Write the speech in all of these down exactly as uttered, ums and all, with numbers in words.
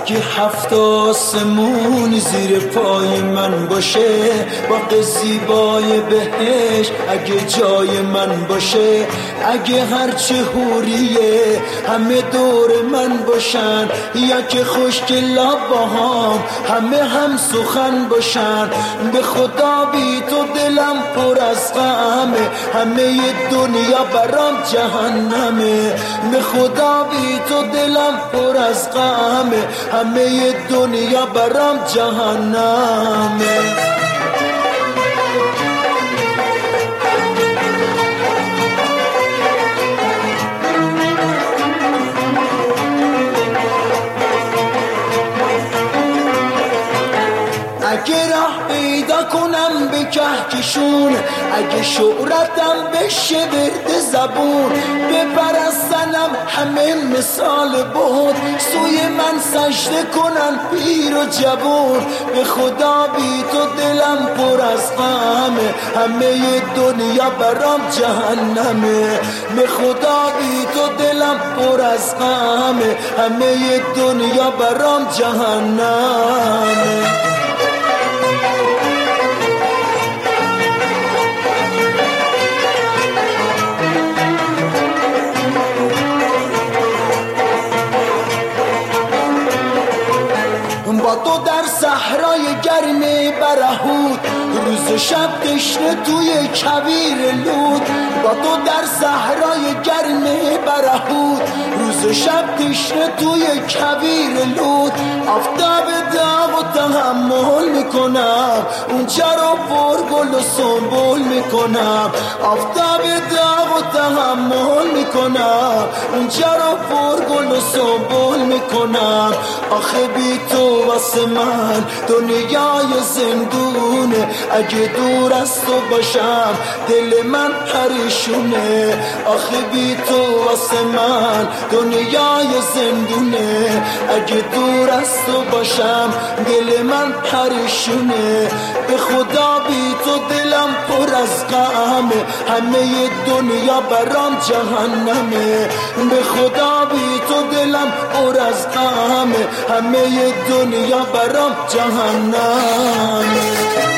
اگه هفت آسمون زیر پای من باشه، باغ زیبای بهشت اگه جای من باشه، اگه هرچه حوریه همه دور من باشن، یا که خوشگلا باهام همه هم سخن باشن، به خدا بی تو دلم پر از غمه، همه دنیا برام جهنمه، به خدا بی تو دلم پر از غمه، همه دنیا برام جهنمه. اگه راه پیدا کنم به کهکشون، اگه شهرتم بشه ورد زبون، بپرستنم همه مثال بود، سوی من سجده کنن پیر و جوون، به خدا بی تو دلم پر از غمه، همه دنیا برام جهنمه، به خدا بی تو دلم پر از غمه، همه دنیا برام جهنمه. با تو در صحرای گرم برهوت، روز و شب تشنه توی کویر لود، با تو در صحرای گرم برهوت، روز و شب تشنه توی کویر لود، آفتاب داغ و تحمل میکنم، اونجا رو پر گل و سنبول میکنم، آفتاب داغ و تحمل میکنم، اونجا رو پر گل و سنبول میکنم، آخه بی تو واسه من دنیای زندونه، اگه دور از تو باشم دل من پریشونه، آخه بی تو واسه من دنیای زندونه، اگه دور از تو باشم دل من پریشونه، به خدا بی تو دلم پر از غمه، همه دنیا برام جهنمه، به خدا بی تو دلم پر از غمه، همه دنیا برام جهنمه.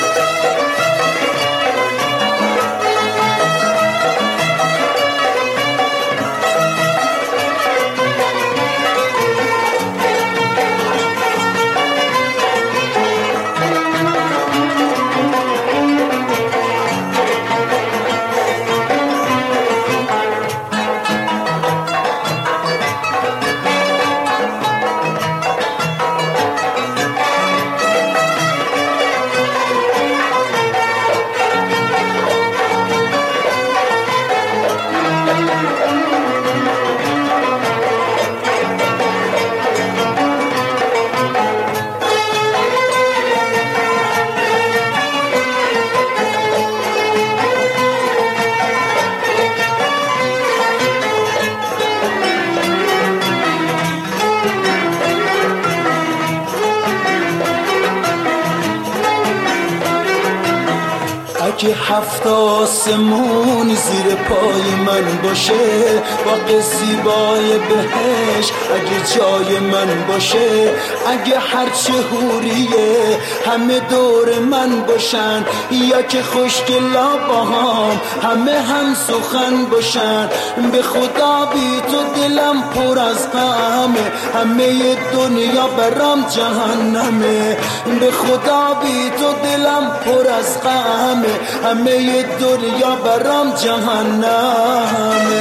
اگه هفت آسمون زیر پای من باشه، باغ زیبای بهشت اگه جای من باشه، اگه هرچه حوریه همه دور من باشن، یا که خوشگلا باهام همه هم سخن باشن، به خدا بی تو دلم پر از غمه، همه دنیا برام جهنمه، به خدا بی تو دلم پر از غمه، همه دنیا برام جهنمه.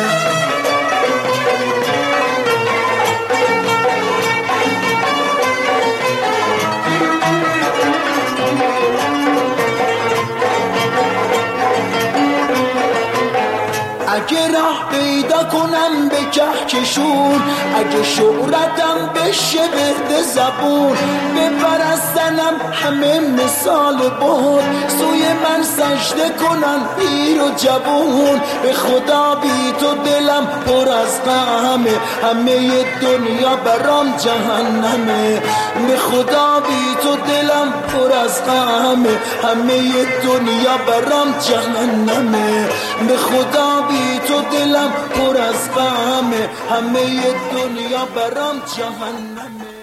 اگه راه پیدا کنم به کهکشون، اگه شهرتم بشه ورد زبون، بپرستنم همه مثال بود، سوی من سجده کنن پیر و جوون، به خدا بی تو دلم پر از غمه، همه دنیا برام جهنمه، به خدا بی تو دلم پر از غمه، همه دنیا برام جهنمه، به خدا بی تو دلم پر از غمه، همه دنیا برام جهنمه.